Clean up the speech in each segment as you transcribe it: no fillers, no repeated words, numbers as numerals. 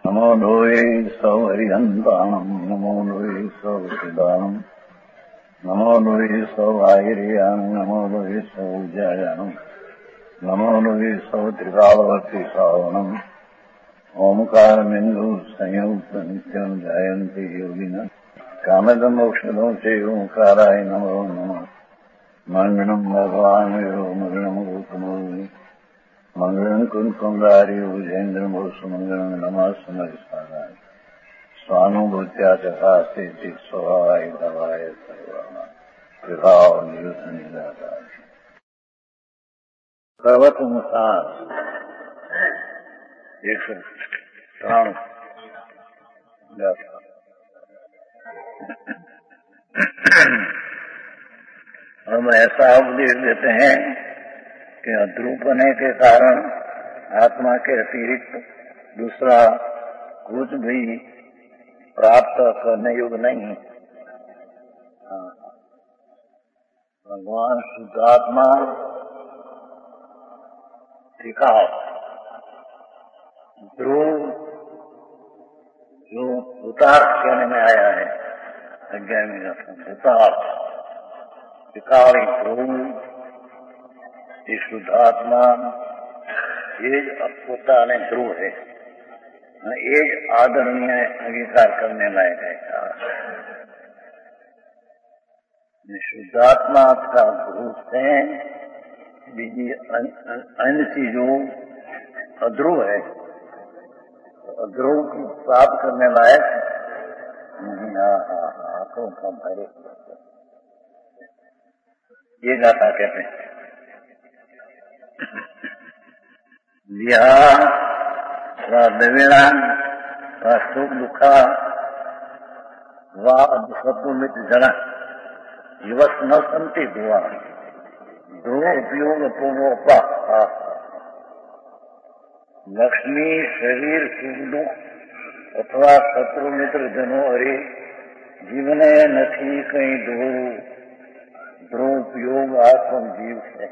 नमो लोये सौहरिहन्ताणम् नमो लोये सौहृदानम् नमो लोये सौभागिर्यानम् नमो लोये सौज्यायानम् नमो लोये सौत्रिकालवर्ति सावनम् ओंकारमिन्दु संयुक्त नित्यम् जायन्ति योगिनः कामदमोक्षदं च ओंकाराय नमो नमः मङ्गलम् भगवान् विरो मङ्गलम् गौतमोनि मंगलम कुंकुंदारी उजेन्द्र सुमंगलम नमः समरिसाराय स्वानुभूत्या चकास्ते स्वभावाय भवाय सर्वाना विभाव नियुक्त निराकार पर्वतनुसार 103 हम ऐसा उपदेश देते हैं कि अध्रुव होने के कारण आत्मा के अतिरिक्त दूसरा कुछ भी प्राप्त करने योग्य नहीं। भगवान शुद्धात्मा टिकाव ध्रुव जो भूतार्थ कहने में आया है 11वें भूतार्थ टिकाव ध्रुव ये शुद्धात्मा ये पोताने ध्रुव है, ये आदरणीय अंगीकार करने लायक है। शुद्धात्मा का ध्रुव से बीजी अन्य चीजों अध्रुव है, अध्रुव को प्राप्त करने लायक आंखों का भरे ये गाथा कहते हैं। द्रविणा सुख दुखा वात्मित जन युवस न संति धुआ ध्रुव उपयोग पूर्वोपा लक्ष्मी शरीर सुख दुख अथवा शत्रु मित्र जनो अरे जीवने नहीं कहीं ध्रुव उपयोग आत्म जीव से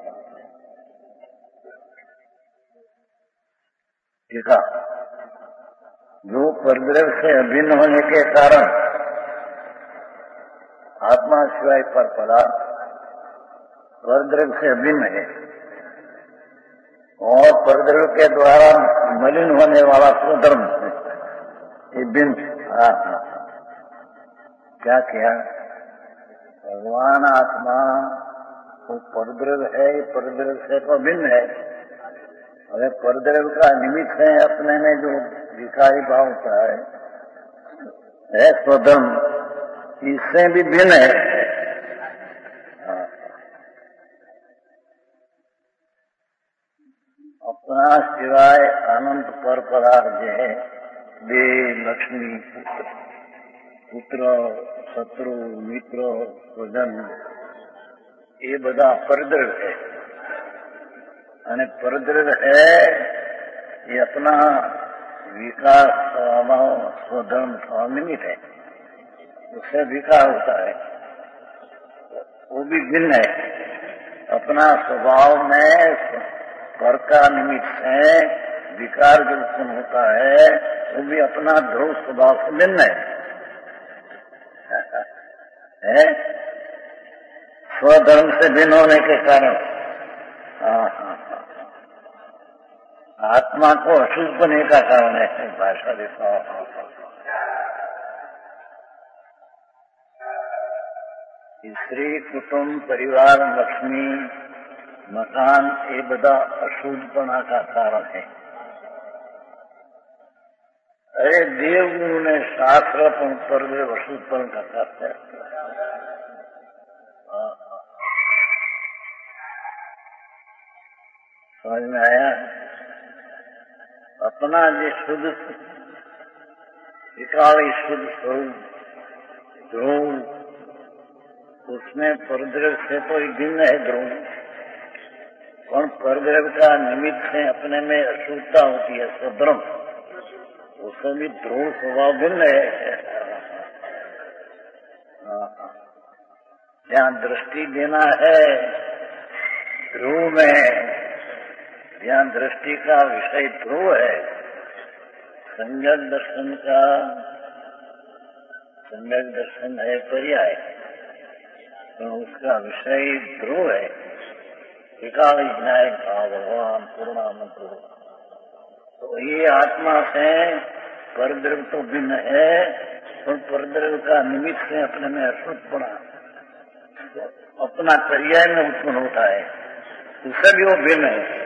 देखा जो परद्रव्य से अभिन्न होने के कारण आत्मा शिवाय पर पदार्थ परद्रव्य से अभिन्न है और परद्रव्य के द्वारा मलिन होने वाला स्वधर्म ये भिन्न। क्या किया भगवान आत्मा वो परद्रव्य है, परद्रव्य से तो भिन्न है। अरे परद्रव्य का निमित्त है अपने में जो विकारी भाव होता है स्वधर्म, इससे भी भिन्न है। अपना सिवाय अनंत पर पदार्थ जो है वे लक्ष्मी पुत्र शत्रु मित्र स्वजन ये बधा परद्रव्य है અને પરદ્રવ્ય है ये अपना विकास स्वभाव स्वधर्म निमित्त है, उससे विकार होता है, वो भी भिन्न है। अपना स्वभाव में पर का निमित्त है विकार जो उत्पन्न होता है वो भी अपना ध्रुव स्वभाव से भिन्न है स्वधर्म से भिन्न होने के कारण आत्मा को अशुद्ध बनने का कारण है। भाषा देखा स्त्री कुटुंब परिवार लक्ष्मी मकान ये बधा अशुद्धपना का कारण है। अरे देवगुरु ने शास्त्र पर अशुद्धपन का कारण समझ में आया। अपना जो शुद्ध विकाली शुद्ध स्वरूप ध्रुव उसमें परद्रव्य से तो भिन्न है ध्रुव, और परद्रव्य का निमित्त से अपने में अशुद्धता होती है स्वधर्म, उसमें भी ध्रुव स्वभाव भिन्न है। जहाँ दृष्टि देना है ध्रुव में, जहाँ दृष्टि का विषय ध्रुव है सम्यक दर्शन है पर्याय, तो उसका विषय ध्रुव है। विकाल विनायक भाव भगवान पूर्णानंद। तो ये आत्मा से परद्रव्य तो भिन्न है, और परद्रव्य का निमित्त से अपने में अशुद्धपना अपना पर्याय में उत्पन्न होता है, उससे भी वो भिन्न है।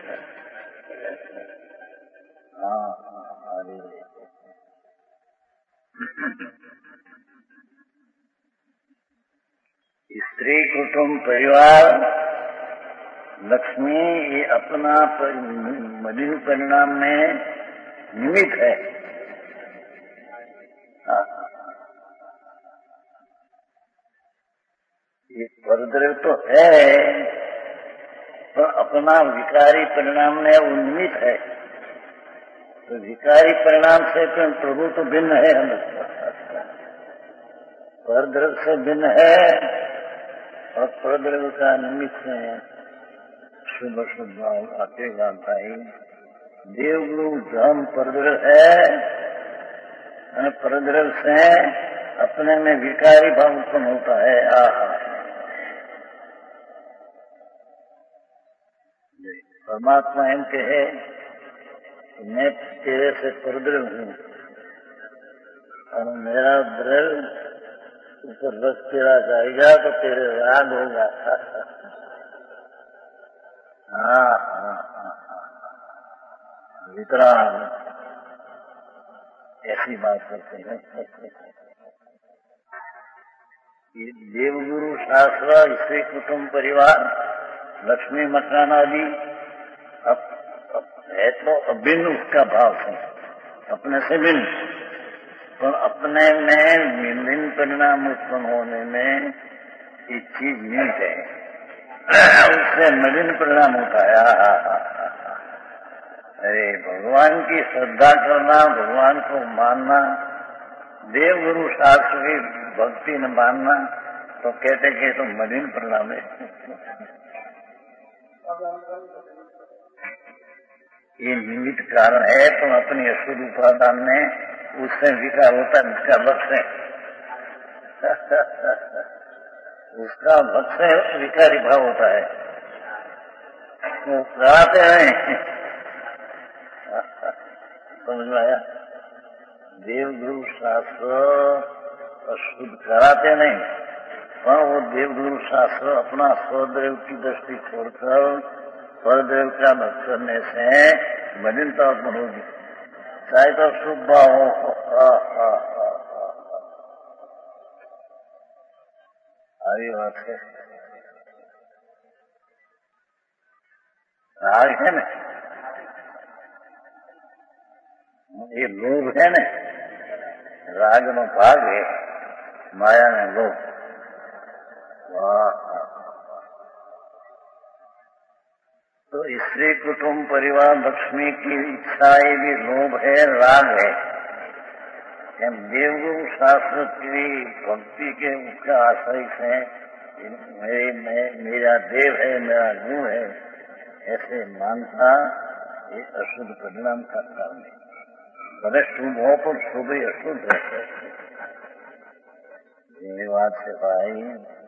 स्त्री कुटुंब परिवार लक्ष्मी ये अपना मलिन परिणाम में निमित्त है। ये परद्रव्य तो है, तो अपना विकारी परिणाम में वो निमित्त है। तो विकारी परिणाम से तो प्रभु तो भिन्न है, हम परद्रव्य से भिन्न है, और परद्रव्य का निमित्त है शुभ शुभ आतेगा भाई। देवगुरु धर्म परद्रव्य है, परद्रव्य से अपने में विकारी भाव उत्पन्न होता है। परमात्मा एम कहे मैं तेरे से परद्रव्य हूँ, और मेरा द्रव्य ऊपर रस तेरा जाएगा तो तेरे राग होगा। वितराग ऐसी बात करते हैं। ये देवगुरु शास्त्र, स्त्री कुटुंब परिवार, लक्ष्मी मकान आदि है तो अभिन्न उसका भाव है, अपने से भिन्न, तो अपने में भिन्न परिणाम उत्पन्न होने में एक चीज निहित है, उससे नवीन परिणाम होता है। अरे भगवान की श्रद्धा करना, भगवान को मानना, देवगुरु शास्त्र की भक्ति न मानना, तो कहते कि तो मलिन परिणाम है। ये निमित्त कारण है, तो अपनी अशुद्ध उपादान में उससे विकार होता है, उसका भक्त है। उसका भक्त से विकारी भाव होता है, वो कराते हैं। समझ में आया? देवगुरु शास्त्र अशुद्ध कराते नहीं, पर वो देवगुरु शास्त्र अपना स्वदेव की दृष्टि छोड़कर परदेव का भक्त करने से मलिनता उत्पन्न होगी, चाहे तो शुभ हो। आई बात है। राग है ना, ये लोभ है ना, राग में भाग है, माया में लोभ। तो स्त्री कुटुंब परिवार लक्ष्मी की इच्छा ये भी लोभ है, राग है। देवगुरु शास्त्र की भक्ति के मुख्य आश्रय से मेरा देव है, मेरा गुरु है, ऐसे मानता ये अशुद्ध परिणाम का कारण है। भले शुभ हो तो शुभ ही अशुद्ध है। ये बात से भाई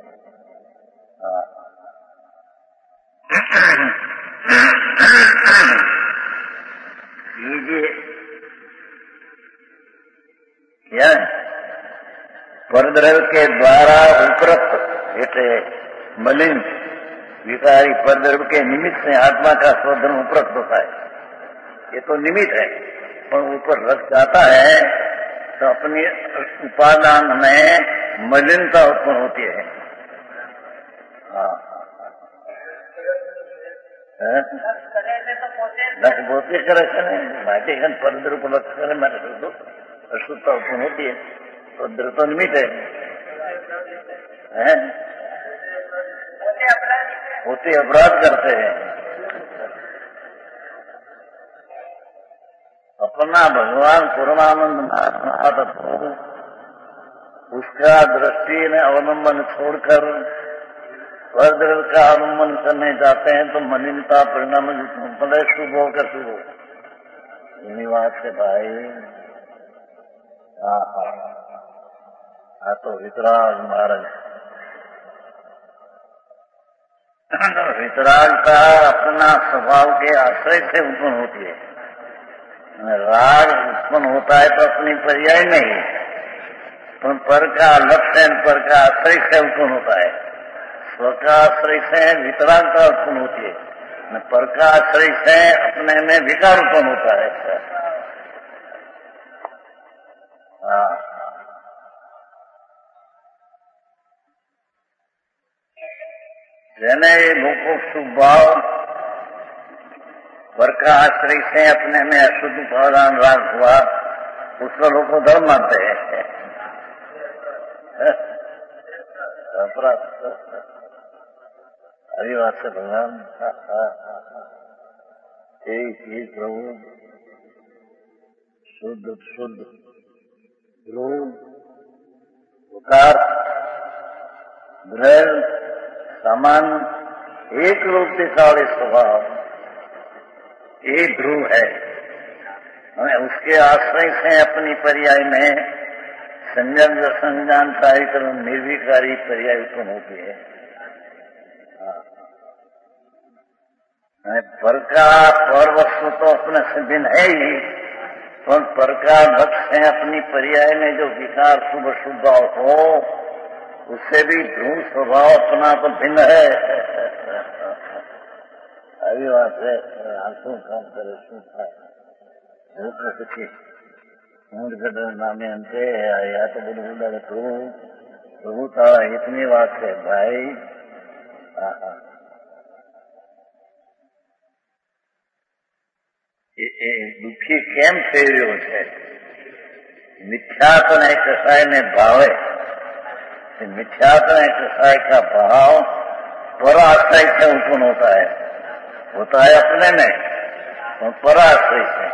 क्या परद्रव्य के द्वारा उपरक्त એટલે मलिन विकारी परद्रव्य के निमित्त से आत्मा का स्वधर्म उपरक्त होता है। ये तो निमित्त है, पर ऊपर रख जाता है तो अपनी उपादान में मलिनता उत्पन्न होती है। लक्ष्य बोलते करे माटी खन परद्रव्य को लक्ष्य करे मारे अशुद्धता उत्पन्न होती है, परद्रव्य तो निमित्त है, होते अपराध करते हैं। अपना भगवान पूर्णानंद उसका दृष्टि में अवलंबन छोड़कर परद्रव्य का अवलंबन करने जाते हैं तो मलिनता परिणाम भले शुभ होकर शुभ हो, श्रीनिवास से भाई तो वितराग महाराज वितरागता अपना स्वभाव के आश्रय से उत्पन्न होती है। राग उत्पन्न होता है तो अपनी पर्याय में ही, तो पर का लक्ष्य पर का आश्रय से उत्पन्न होता है। स्व का आश्रय से वितरागता उत्पन्न होती है, पर का आश्रय से अपने में विकार उत्पन्न होता है। જેને લોકો શુભ ભાવ पर का आश्रय से अपने में अशुद्ध भावनान राग हुआ, उसको लोग को धर्म मानते हैं। अभी बात से भगवान एक प्रभु शुद्ध शुद्ध ध्रुव उकार दृढ़ समान एक रूप दिखावे स्वभाव, एक ध्रुव है। हमें उसके आश्रय से अपनी पर्याय में संयम संज्ञान कार्यक्रम निर्विकारी पर्याय उत्पन्न होती है। पर का पर वस्तु तो अपने से भिन्न है ही, तो पर का लक्ष्य है अपनी पर्याय में जो विकार शुभ शुभ हो, उससे भी ध्रुव स्वभाव अपना तो भिन्न है। अभी बात है आंसू काम करे शू થાય પછી ઊંઘ નામે અંતે या तो बोले प्रभु तारा इतनी बात है भाई। दुखी केम થઈ રહ્યો છે? मिथ्यात्व ने कसाय ने भावे, मिथ्यात्व कसाय का भाव पर आश्रय से उत्पन्न होता है अपने में, तो पर आश्रय से।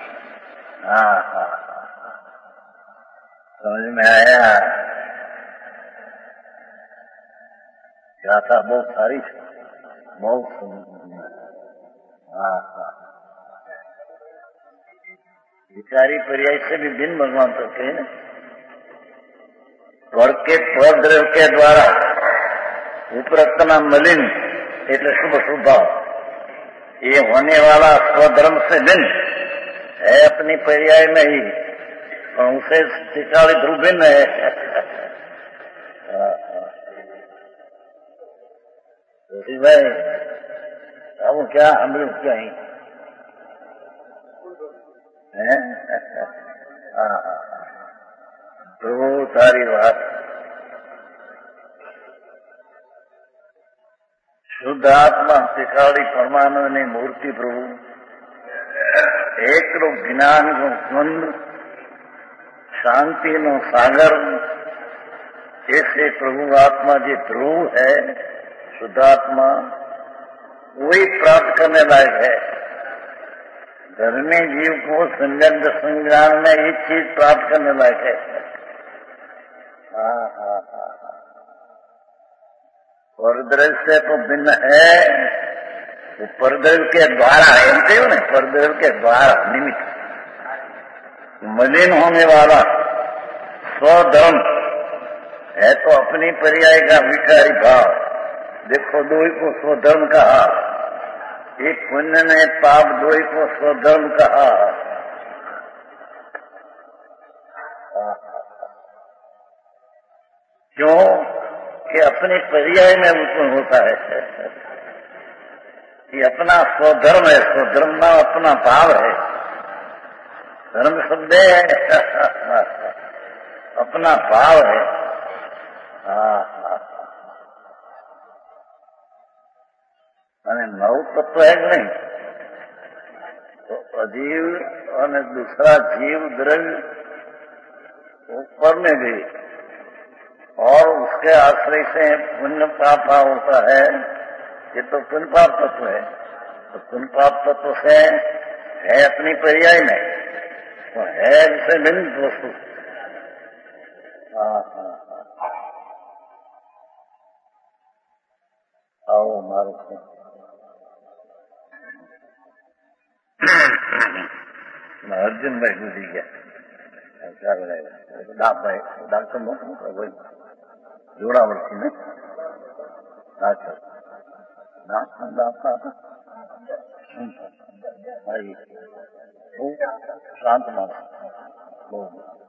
समझ में आया? गाथा बहुत सारी, बहुत विकारी पर्याय से भी भिन्न भगवान करते हैं। स्वर के स्वद्रव के द्वारा उपरक्तना मलिन એટલે शुभ शुभ भाव, ये होने वाला स्वधर्म से भिन्न है अपनी पर्याय में ही, और उसे टिकाली ध्रुव भिन्न है। भाई अब क्या हम लोग क्या ही तो सारी बात शुद्ध आत्मा शिखाड़ी परमानंद ने मूर्ति प्रभु एक ज्ञान नो कुंड शांति नो सागर, ऐसे प्रभु आत्मा जो ध्रुव है शुद्धात्मा, वही प्राप्त करने लायक है। धर्मी जीव को संयम संज्ञान में ये चीज प्राप्त करने लायक है। परद्रव्य से तो भिन्न है, वो परद्रव्य के द्वारा है ना, परद्रव्य के द्वारा निमित्त मलिन होने वाला स्वधर्म है, तो अपनी पर्याय का विकारी भाव। देखो दो ही को स्वधर्म कहा, एक पुण्य ने पाप दो ही को स्वधर्म कहा। क्यों कि अपने पर्याय में उत्पन्न होता है। ये अपना स्वधर्म है, स्वधर्म ना अपना भाव है। धर्म शब्द है अपना भाव है। અને નવ તત્વ है कि नहीं, तो अजीव और दूसरा जीव द्रव्य ऊपर में भी, और उसके आश्रय से पुण्य पाप होता है। ये तो पुण्य पाप तत्व है, तो पुण्य पाप तत्व से है अपनी पर्याय में, तो है जिसे भिन्न वस्तु। आओ मारो અર્જુનભાઈ ગુજરી ગયા. ડાક્ટર મોટું કોઈ જોડાવડથી ને ડાક્ટર શાંત માણસ બહુ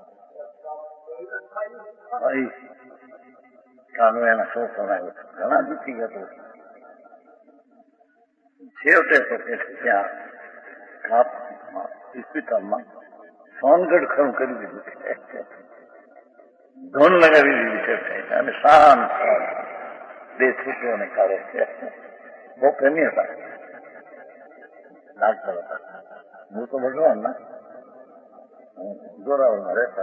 કાનો એના શોષણ આવ્યો ઘણા દુઃખી હતો. છેવટે તો કે ત્યાં હોસ્પિટલમાં સોનગઢ ખરું કરી દીધું છે, ધોન લગાવી દીધી છે અને શાંત બે છૂટોને કાઢે છે. બહુ પ્રેમી હતા ડાક્ટર હતા. હું તો ભગવાન ના જોરાવરમાં રહેતા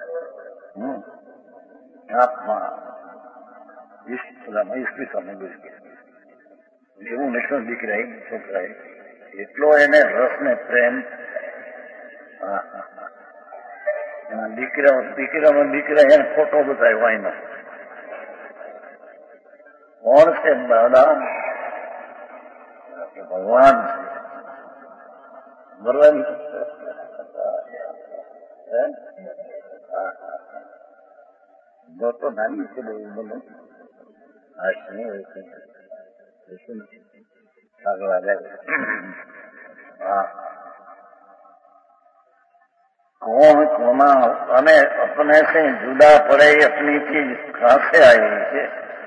આંખમાં ઈસ્પિતામાં ઘુસી ગયા. એવું નિષ્ણ દીકરા છોકરા એટલો એને રસ ને પ્રેમ. દીકરા એને ફોટો બતાવ્યો આઈનો. કોણ છે દાદા? ભગવાન ભગવાન તો નાની છે બહુ બોલો कौन कोना અને अपने से जुदा पड़े अपनी चीज कहाँ से आई है?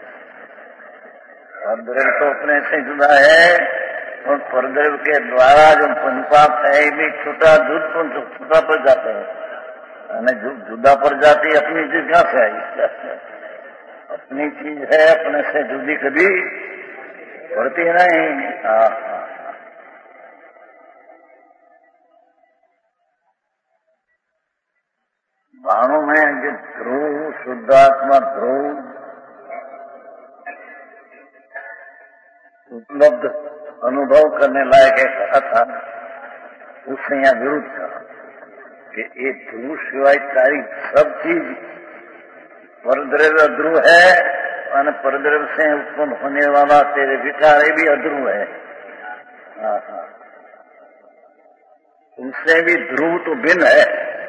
परद्रव्य तो अपने से जुदा है और परद्रव्य के द्वारा जो पंचपाप है ये भी छूटा दूध छूटा पड़ जाते हैं. जुदा पड़ जाती अपनी चीज कहाँ से आई? अपनी चीज है, अपने से जुदी कभी पड़ती नहीं. बाणों में जो ध्रुव शुद्धात्मा ध्रुव उपलब्ध अनुभव करने लायक एक था, उसने यहाँ विरुद्ध कहा कि एक ध्रुव सिवाय सारी सब चीज परद्रव्य ध्रुव है और परद्रव्य से उत्पन्न होने वाला तेरे विकार ये भी अध्रुव है. उनसे भी ध्रुव तो भिन्न है.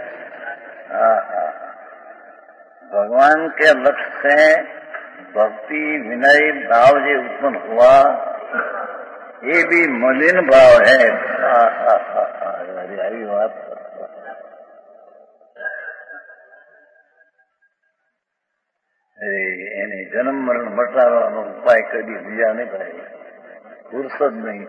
भगवान के लक्ष्य से भक्ति विनय भाव जो उत्पन्न हुआ ये भी मलिन भाव है. आई बात એને જન્મ મરણ મટાડવાનો ઉપાય કદી બીજા નહીં ભાઈ, ફુરસદ નહીં.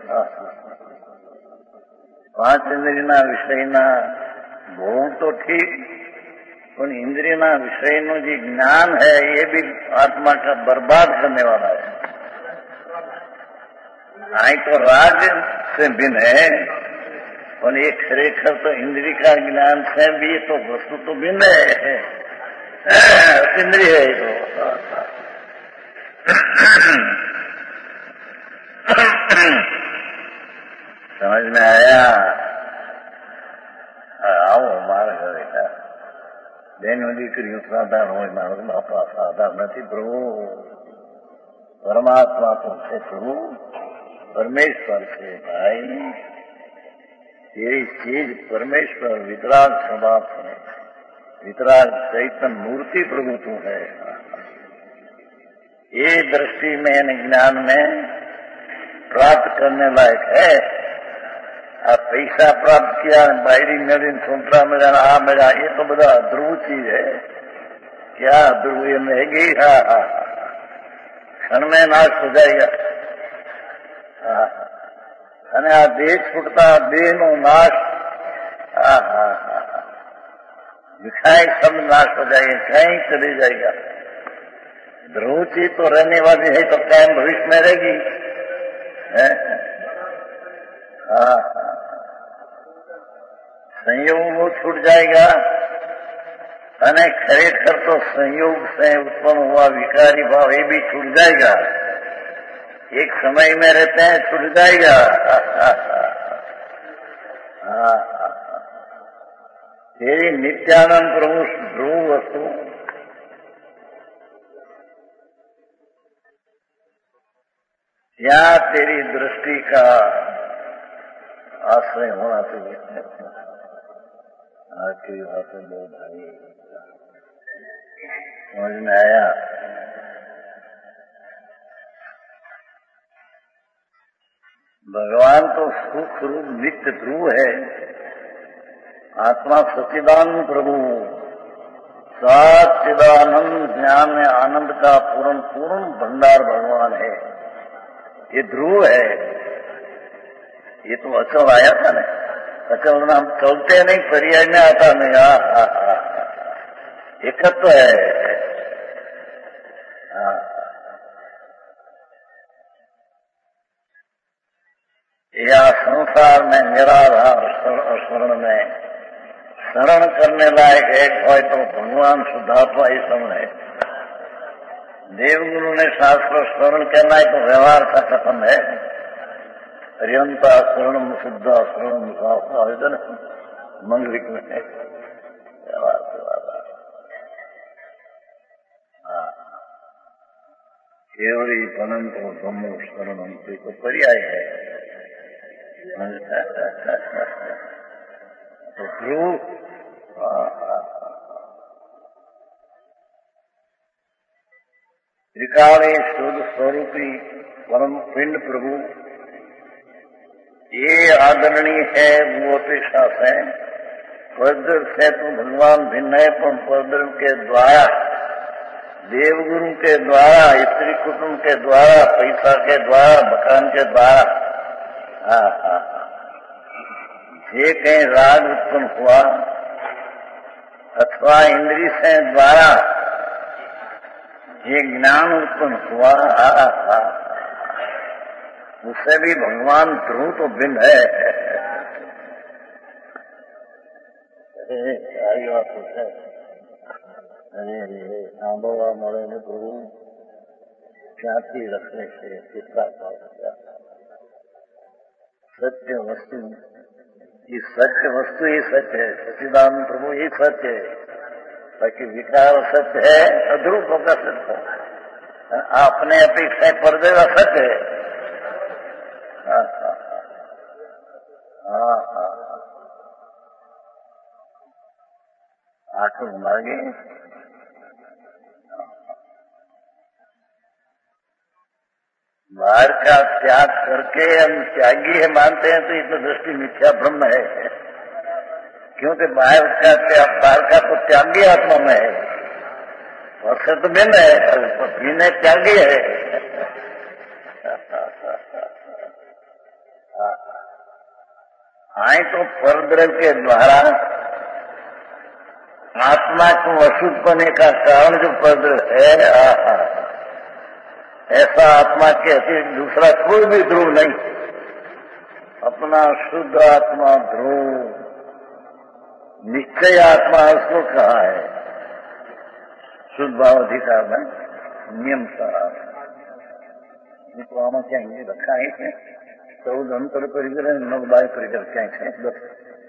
5 ઇન્દ્રિયના વિષયના ભોગ तो ठीक, पर इंद्रियना विषयનો जो ज्ञान है ये भी आत्मा का बर्बाद करने वाला है. आई तो राग से भिन्न है, पर ये खरेखर तो इंद्रिय का ज्ञान से भी तो वस्तु तो भिन्न है. इंद्रिय है तो समझ में आया? आओ हमारे घर બેનો દીકરીઓ સાધારણ હોય, મારો બાપા સાધારણ નથી. પ્રભુ પરમાત્મા તો છે, પ્રભુ પરમેશ્वर છે ભાઈ. तेरी चीज परमेश्वर वितराग स्वभाव है, वितराग चैतन्य मूर्ति प्रभु तू है. ये दृष्टि में ज्ञान में प्राप्त करने लायक है. आप पैसा प्राप्त किया, बाहरी मेरी सोचरा मिला, आ मिला, ये तो बड़ा ध्रुव चीज है. क्या ध्रुव ये रहेगी? क्षण में नाश हो जाएगा. અને આ દેહ છૂટતા દેહનો નાશ, दिखाई सब नाश हो जाएगा, कहीं चली जाएगा. ध्रुव चीज तो रहने वाली है, तो कायम भविष्य में रहेगी. संयोग वो छूट जाएगा. અને ખરેખર તો संयोग से उत्पन्न हुआ विकारी भाव ये भी छूट जाएगा. एक समय में रहते हैं, छूट जाएगा. तेरी नित्यानंद प्रभु ध्रुव वस्तु यहाँ तेरी दृष्टि का आश्रय होना चाहिए. आखिरी बातें दो भाई समझ में आया। भगवान तो सुख रूप नित्य ध्रुव है, आत्मा सच्चिदानंद प्रभु सच्चिदानंद ज्ञान में आनंद का पूर्ण पूर्ण भंडार भगवान है। ये ध्रुव है। ये तो अचल आया था ना, अचल नाम चलते नहीं, पर्याय में आता नहीं। एकत्व है। या संसार में निराधार शरण में शरण करने लायक एक हो तो भगवान शुद्धात्मा ही शरण है। देवगुरु ने शास्त्र शरण कहना है तो व्यवहार का कथन है। पर्यंता शरणम शुद्धा शरणम शास्त्र आवेदन मंगलिक में है व्यवहार के बाद। केवली अनंत ब्रह्म शरणम तो पर्याय है। तो ध्रुव त्रिकाली शुद्ध स्वरूपी परम पिंड प्रभु ये आदरणीय है। वो अपेक्षा है परद्रव से तो भगवान भिन्न है, पर परद्रव के द्वारा, देवगुरु के द्वारा, स्त्री कुटुंब के द्वारा, पैसा के द्वारा, मकान के द्वारा ये कहीं राग उत्पन्न हुआ अथवा इंद्रिय से द्वारा ये ज्ञान उत्पन्न हुआ, उससे भी भगवान ध्रुव तो भिन्न है। आई बात है। अरे सांबोवा मोड़े ने प्रभु ख्याति रखने से किसका सत्य वस्तु, ये सत्य वस्तु ही सत्य है। सच्चिदानंद प्रभु ही सत्य है, बाकी विकार सत्य है, अध्रुव का सत्य है। अपने अपेक्षा पर्दे का सत्य है। आंखों घुमागे बाहर का त्याग करके हम त्यागी है मानते हैं तो ये तो दृष्टि मिथ्या ब्रह्म है, क्योंकि बाहर का तो त्यागी आत्मा में है और से तो भिन्न है, भिन्न त्यागी है। आए तो परद्रव के द्वारा आत्मा को अशुद्ध होने का कारण जो परद्रव है, ऐसा आत्मा के अतिरिक्त दूसरा कोई भी ध्रुव नहीं। अपना शुद्ध आत्मा ध्रुव निश्चय आत्मा उसको कहा है। शुद्ध भाव अधिकार में नियम का तो आम क्या रखा है 14 अंतर परिकर 9 बाय परिकर क्या है 10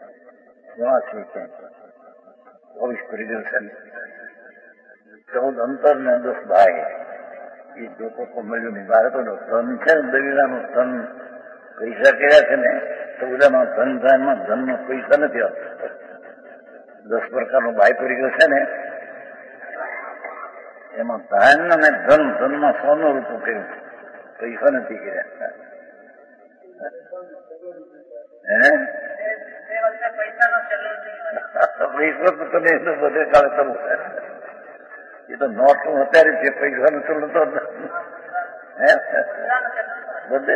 24 परिकर से 14 अंतर ने 10 बाय ये जो को મળ્યું નહીં. બાળકોનો ધન છે ને દરિયાનું ધન પૈસા કર્યા છે ને તો બધામાં ધન ધનમાં ધનનો પૈસા નથી આવતો. 10 પ્રકારનું બાય પરિગ્રહ છે ને એમાં ધન અને ધનમાં સોનું રૂપું કર્યું, પૈસા નથી કર્યા. પૈસા તો તમે બધે કાળે કરવું છે. ये तो नोट નું અત્યારે જે પૈસા નું ચલણ તો બધે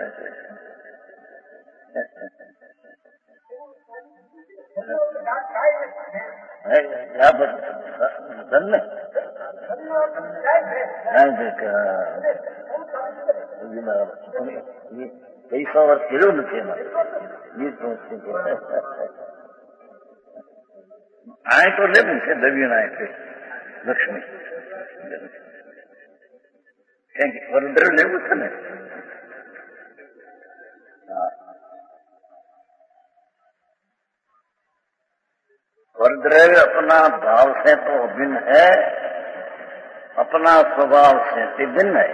ધન ને પૈસા વાર કેળવું નથી એમાં આ તો લેવું છે દવ્યના છે લક્ષ્મી કારણ કે વરદ્ર લેવું છે ને. वरद्रव्य अपना भाव से तो भिन्न है, अपना स्वभाव से भिन्न है.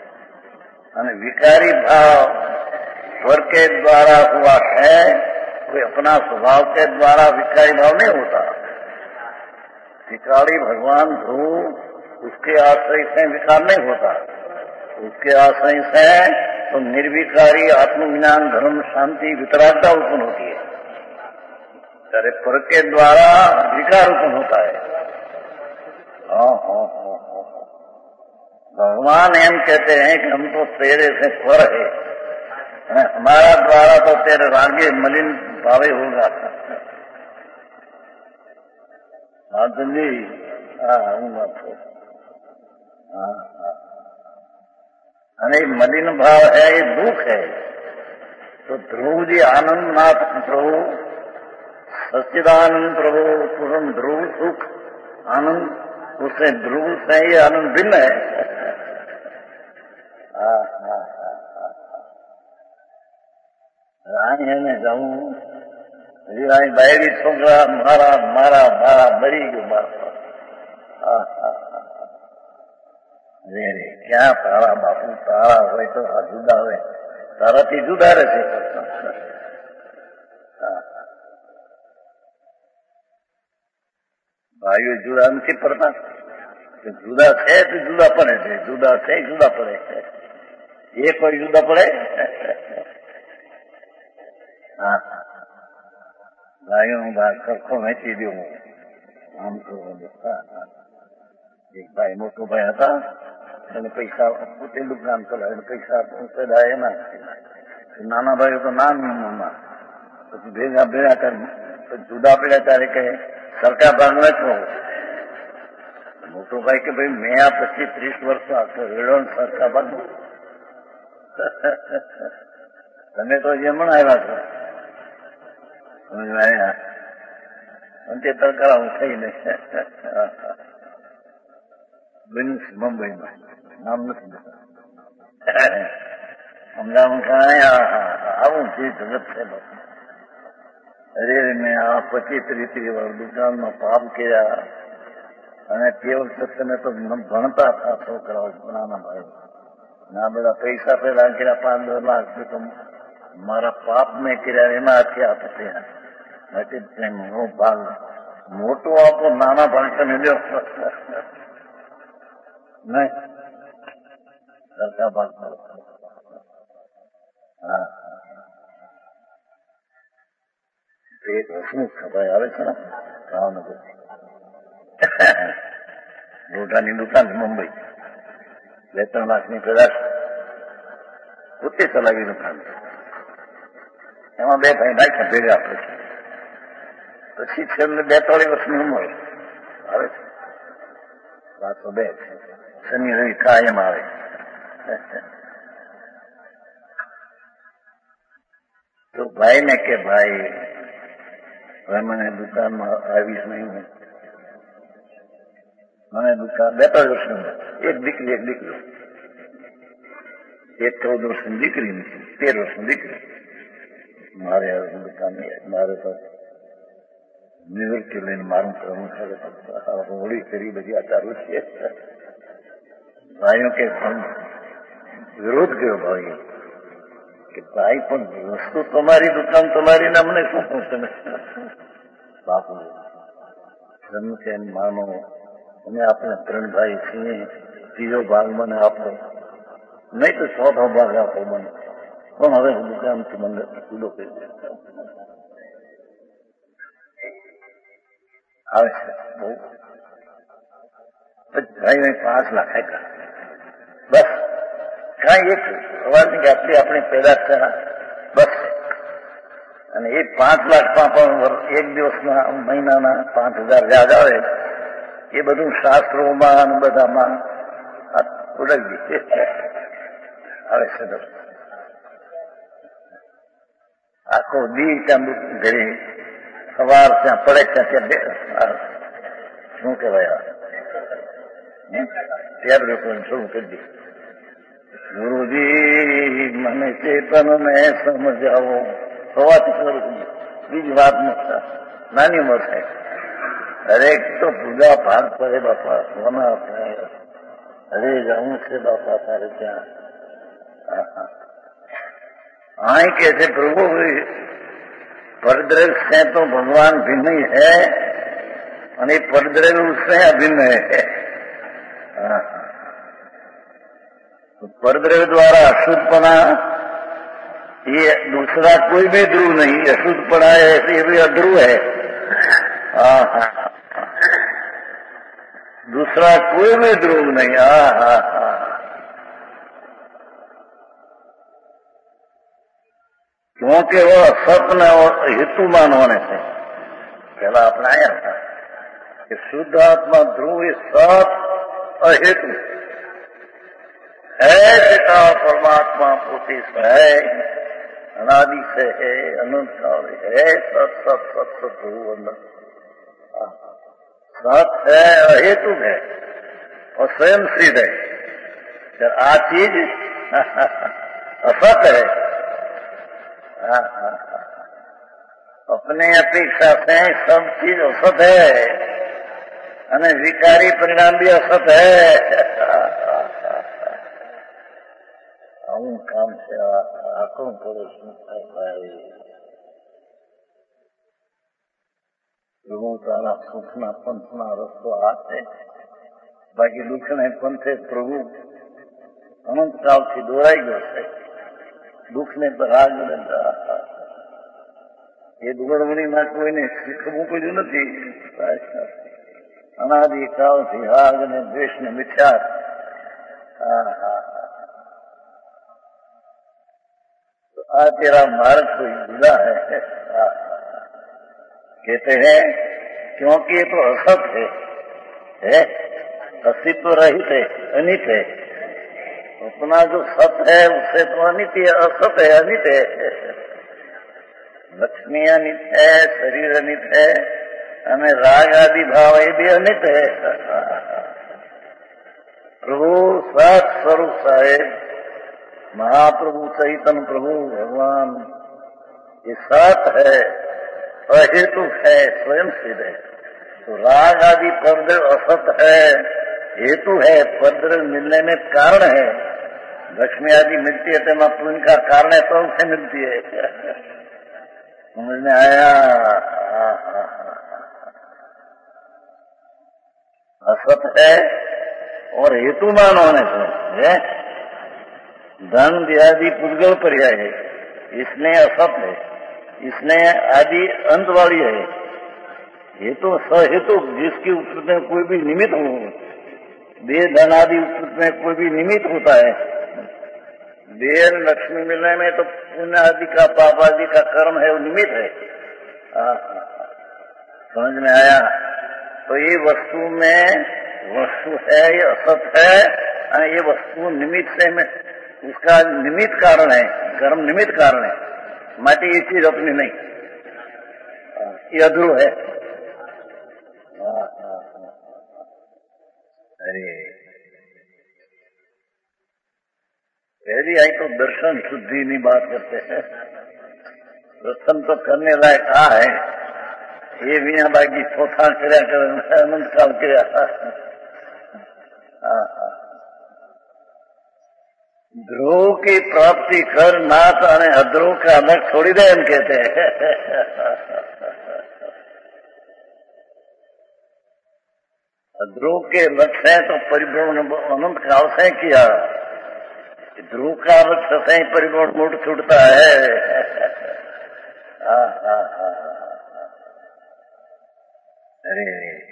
और विकारी भाव वर के द्वारा हुआ है कोई अपना स्वभाव के द्वारा विकारी भाव नहीं होता। विकारी भगवान ध्रुव उसके आश्रय से विकार नहीं होता। उसके आश्रय से तो निर्विकारी आत्मज्ञान धर्म शांति वितरागता उत्पन्न होती है। अरे पर के द्वारा विकार उत्पन्न होता है। भगवान एम कहते हैं कि हम तो तेरे से पर है, हमारा द्वारा तो तेरे रागे मलिन भावे होगा। जी अरे मलिन भाव है, ये दुख है। तो ध्रुव जी आनंद नाथ प्रभु सच्चिदानंद प्रभु पूर्ण ध्रुव सुख आनंद, उससे ध्रुव से ही आनंद भिन्न है। रानी में जाऊं बायरी छोकरा मारा मारा मारा मरी गयो मारा। अरे क्या तारा बापू तारा हो तो आ जुदा हो, तारा थी जुदा रहे। भाइयों जुदा नहीं पड़ता, जुदा है तो जुदा पड़े थे, जुदा थे जुदा पड़े, ये कोई जुदा पड़े। भाइयों बात सबको वैसी दू आम तो एक भाई मोटो भाई था, मैंने पैसा पोते दुकान चलाए, पैसा पहुंचे दाए ना नाना भाई तो नाम नहीं मामा પછી ભેગા ભેગા કરી જુદા પડ્યા ત્યારે કહે સરકાર ભાગમાં જ રહું। મોટો ભાઈ કે ભાઈ મેં આ 25-30 વર્ષ રેડો સરકાર ભાગ તમે તો જમણ આવ્યા છો સમજવાયા અંતે તરકારા હું થઈને બન્યું મુંબઈમાં નામ નથી અમદાવાદ આવું જે જગત છે બાપુ। અરે મેં આ 25-30 વર્ષ દુકાનમાં પાપ કર્યા અને કેવલ સત્યને તો ભણતા હતા છોકરાઓ નાના ભાઈ ના બધા પૈસા પેલા કર્યા 5-10 લાખ તો મારા પાપ મેં કર્યા એના હાથે આપે હું ભાગ મોટું આપો નાના ભાગ તમે લ્યો નહીં સરખા ભાગ એક હસમુખ ભાઈ આવે છે ને ભાવનગર લોઢાની દુકાન મુંબઈ 2-3 લાખની પેદાશ પોતે ચલાવી દુકાન એમાં 2 ભાઈ નાખ્યા ભેગા પછી છેલ્લે 2-3 વર્ષની ઉંમર આવે છે 702 શનિ રવિ કાયમ આવે। તો ભાઈ ને કે ભાઈ હવે મને દુકાનમાં આવીશ નહીં, મને દુકાન 2-3 વર્ષની એક દીકરી એક દીકરો, એક 14 વર્ષની દીકરી 13 વર્ષની દીકરી મારે દુકાન મારે તો નિવૃત્તિ લઈને મારું કરવું છે હોળી કરી બધી આ ચાલુ છે। ભાઈઓ કે વિરોધ કર્યો ભાઈ કે ભાઈ પણ વસ્તુ તમારી દુકાન તમારી ને અમને શું પૂછે બાપુ ધર્મ છે માનો અમે આપણે 3 ભાઈ છીએ, 3જો ભાગ મને આપો નહીં તો 4થો ભાગ આપો મને, પણ હવે દુકાનથી મને જુદો કરી આવે છે બહુ ભાઈ 5 લાખ આપ્યા બસ કાંઈ એક સવાલની કે આટલી આપણે પેદાશ કર્યા બસ। અને એ 5 લાખમાં પણ એક દિવસના મહિનાના 5000 વ્યાજ આવે એ બધું શાસ્ત્રોમાં બધામાં ઉડકી આવે છે। આખો દી ત્યાં ઘરે સવાર ત્યાં પડે ત્યાં શું કહેવાય ટેપ રેકોર્ડિંગ શરૂ કરી દી। ગુરુજી મને ચેતન ને સમજાવો સવારથી શરૂ કરી બીજી વાત નાની ઉંમર થાય દરેક તો પૂજા ભાગ પડે બાપા સોના થાય અરે જવું છે બાપા તારે ત્યાં અહીં કે છે પ્રભુ परद्रव्य से तो भगवान भिन्न ही है और परद्रव्य उससे अभिन्न है। तो परद्रव्य द्वारा अशुद्धपना ये दूसरा कोई भी ध्रुव नहीं, अशुद्धपना है ये भी अध्रुव है। दूसरा कोई भी ध्रुव नहीं। क्योंकि वो सत्य और हेतुमान होने से पहला अपनाया था कि शुद्ध आत्मा ध्रुव सत अहेतु है, पिता परमात्मा पोती से है, अनादि से है, अनंत काल है, सत सत सत सत ध्रुव अंदर सत है, अहेतु है और स्वयं सिद्ध है। फिर आ चीज असत है। अपने अपेक्षा से सब चीज असत है અને विकारी परिणाम भी असत है। આવું કામ છે આખું પ્રદર્શન થાય પ્રભુ તારા સુખના પંથના રસ્તો આ છે, બાકી દુઃખને પંથે પ્રભુ અનંત કાળથી દોરાઈ ગયો છે। દુઃખને રાગ એ દુગડવણીમાં કોઈને શીખવું પડ્યું નથી। અનાદિ કાળથી રાગ અને દ્વેષને મિથ્યા। आ तेरा मार्ग कोई जुदा है। कहते हैं क्योंकि ये तो असत है, अस्तित्व रहित है, अनित है। अपना जो सत है उससे तो अनित है, असत है, अनित है। लक्ष्मी अनित है, शरीर अनित है, हमें राग आदि भाव ये भी अनित है। प्रभु सत स्वरूप साहेब महाप्रभु चैतन्य प्रभु भगवान ये सत है, अहेतु है, स्वयं सिद्ध है। तो राग आदि परद्रव्य असत है, हेतु है, परद्रव्य मिलने में कारण है। लक्ष्मी आदि मिलती है तो पुण्य का कारण है, तो उसे मिलती है। समझ में आया? असत है और हेतुमान होने से है। धन आदि पुद्गल पर्याय है, इसमें असत है, इसमें आदि अंत वाली है। हेतु सहेतु जिसकी उत्पत्ति में कोई भी निमित्त हो, देह धन आदि उत्पत्ति में कोई भी निमित्त होता है। देह लक्ष्मी मिलने में तो पुण्य आदि का पाप आदि का कर्म है, वो निमित्त है। समझ में आया? तो ये वस्तु में वस्तु है, ये असत है, ये वस्तु निमित्त से में उसका निमित्त कारण है, कर्म निमित्त कारण है। माटी ये चीज अपनी नहीं, ये अध्रुव है। अरे पहली आई तो दर्शन शुद्धि नहीं बात करते हैं। दर्शन तो करने लायक आ है, ये बिना बाकी चौथा કર્યા કરે, અનંત કાળ કર્યા। ध्रुव की प्राप्ति कर नाथ અને अध्रुव का अलग छोड़ी दे, हम कहते हैं। ध्रुव के लक्ष्य है तो परिभ्रमण अनंत काल से किया, ध्रुव का लक्ष्य से ही परिभ्रमण मूड छूटता है। अरे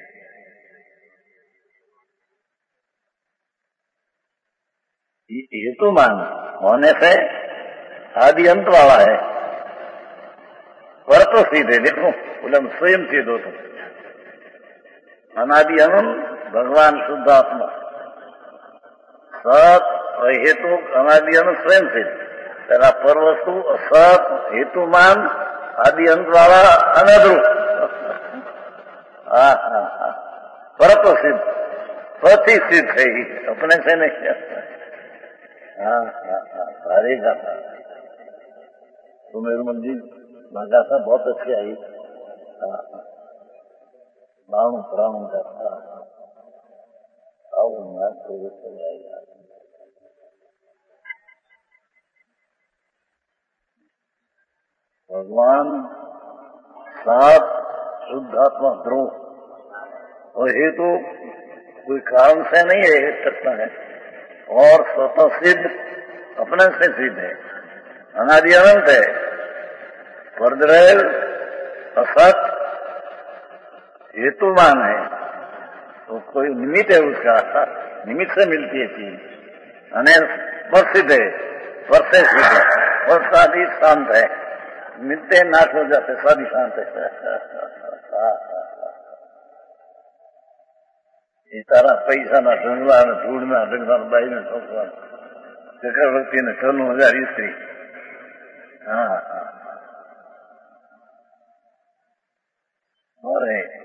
हेतुमान होने से आदि अंत वाला है, पर तो सीधे देखो बोले स्वयं सिद्ध हो तो अनादि अनंत भगवान शुद्ध आत्मा सत हेतु अनादि अनंत स्वयं सिद्ध। तेरा पर वस्तु सत हेतुमान आदि अंत वाला अनध्रुव। पर तो सिद्ध, प्रति सिद्ध है ही, अपने से नहीं। सारी गाथा तो मेरे मन जी गाथा बहुत अच्छी आई। नाम प्राण गाथा आओ मैं तो चले आएगा। भगवान सात शुद्धात्मा ध्रुव और हेतु कोई कारण से नहीं है सकता है और स्वतः सिद्ध अपने से सिद्ध है, अनादि अनंत है, परद्रैव असत हेतुमान है। तो कोई निमित्त है, उसका निमित्त से मिलती है चीज, अनेक स्पर्शित है, स्पर्श से सिद्ध है और साथ ही शांत है, मिलते नाश हो जाते साथ ही शांत है। ये तारा पैसा ना ढूंढवा न ढूंढना ढूंढना बाई ने ठोकवा चक्रवर्ती ने 96,000 स्त्री। हाँ और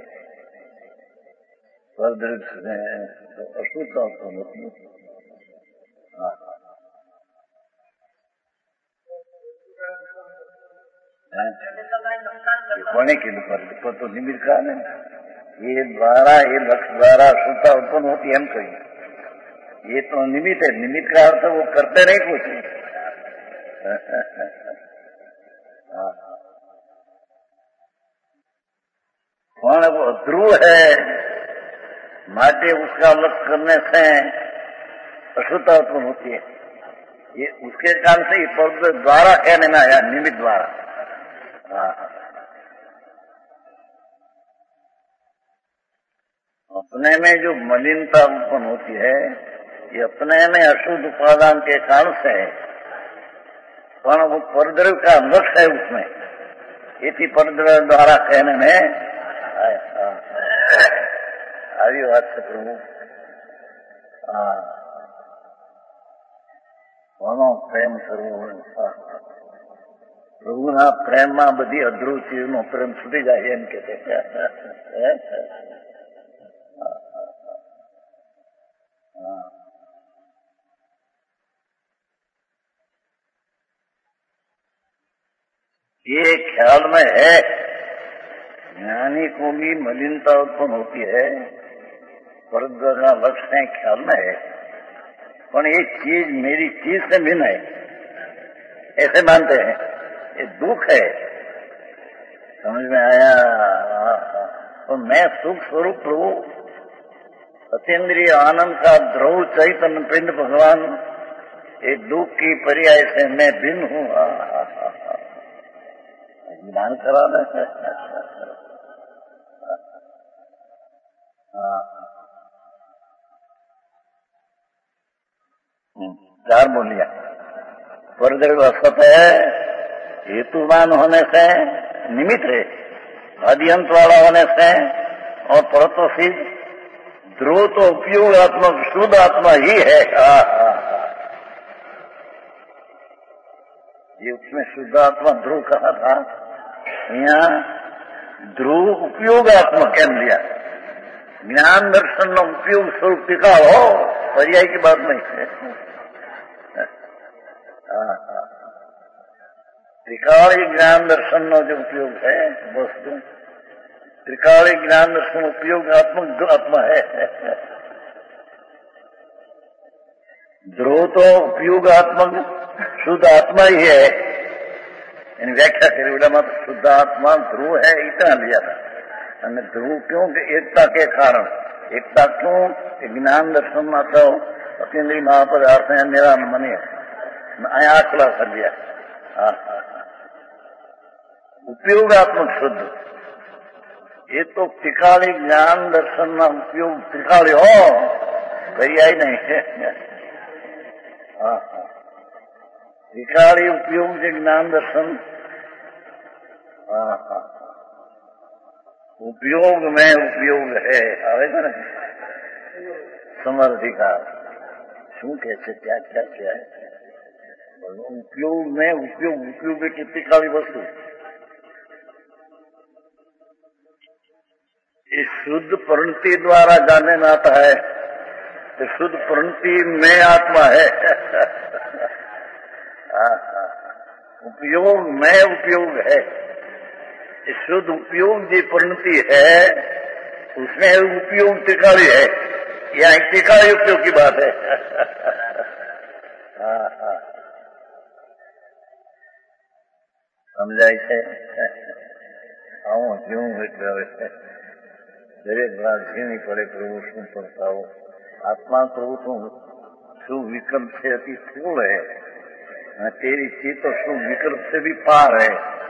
परदृक्ष ने अशुद्ध कोने के लिए तो निमित्त का है, ये द्वारा ये लक्ष्य द्वारा शुद्धता उत्पन्न होती है, हम कहीं ये तो निमित्त है, निमित्त का अर्थ वो करते नहीं कुछ। कौन वो ध्रुव है, माटे उसका लक्ष्य करने से अशुद्धता उत्पन्न होती है, ये उसके कारण से पद द्वारा कहने में आया, निमित्त द्वारा। अपने में जो मलिनता उत्पन्न होती है ये अपने में अशुद्ध उपादान के कारण से है, पर वो परद्रव्य का लक्ष्य है उसमें, इसी परद्रव्य द्वारा कहने में આવી વાત છે પ્રભુ। કોનો પ્રેમ કરવો, પ્રભુના પ્રેમમાં બધી અધ્રુવ ચીજનો પ્રેમ છૂટી જાય એમ કે ये ख्याल में है, ज्ञानी को भी मलिनता उत्पन्न होती है, परद्रव्य का लक्ष्य है, ख्याल में है, पर एक चीज मेरी चीज से भिन्न है ऐसे मानते हैं, ये दुख है। समझ में आया? तो मैं सुख स्वरूप प्रभु अतीन्द्रिय आनंद का ध्रुव चैतन्य पिंड भगवान, एक दुख की पर्याय से मैं भिन्न हूँ। ज्ञान कराना है। चार बोलिया, परद्रव्य असत है, हेतुमान होने से निमित्त है, आदिअंत वाला होने से और परत्व सिद्ध ध्रुव तो उपयोगात्मक शुद्ध आत्मा ही है। ये उसमें शुद्ध आत्मा ध्रुव कहा था, यहाँ ध्रुव उपयोगात्मक कह दिया, ज्ञान दर्शन न उपयोग स्वरूप टिका हो, पर्याय की बात नहीं है। त्रिकाली ज्ञान दर्शन न जो उपयोग है वस्तु, त्रिकाली ज्ञान दर्शन उपयोगात्मक जो आत्मा है, ध्रुव तो उपयोगात्मक शुद्ध आत्मा ही है। इन व्याख्या करी बोला मत शुद्ध आत्मा ध्रुव है, इतना लिया था। ध्रुव क्यों? एकता के कारण। एकता क्यों? ज्ञान दर्शन में तो अतीन्द्रिय महापदार्थ है, मेरा मन है, आया खुला कर दिया। उपयोगात्मक शुद्ध, ये तो त्रिकाली ज्ञान दर्शन में उपयोग, त्रिकाली हो पर्याय नहीं है। त्रिकाली उपयोग से ज्ञान दर्शन, उपयोग में उपयोग है, आवेगा ना समर्थिकार शू कैसे क्या क्या क्या है, उपयोग में उपयोग, उपयोग की त्रिकाली वस्तु इस शुद्ध परिणति द्वारा जानने में आता है, तो शुद्ध परिणति में आत्मा है। उपयोग में उपयोग है, इस शुद्ध उपयोग जो परिणति है उसमें उपयोग त्रिकाली है, यहाँ त्रिकाली उपयोग की बात है। समझाई है? આવું જીવું એટલે હવે દરેક વાત ઝીણી પડે પ્રભુ શું પડતાઓ આત્મા પ્રભુ શું વિકલ્પ છે અતિ સ્થૂળ है तेरी चीज तो શું विकल्प से भी पार है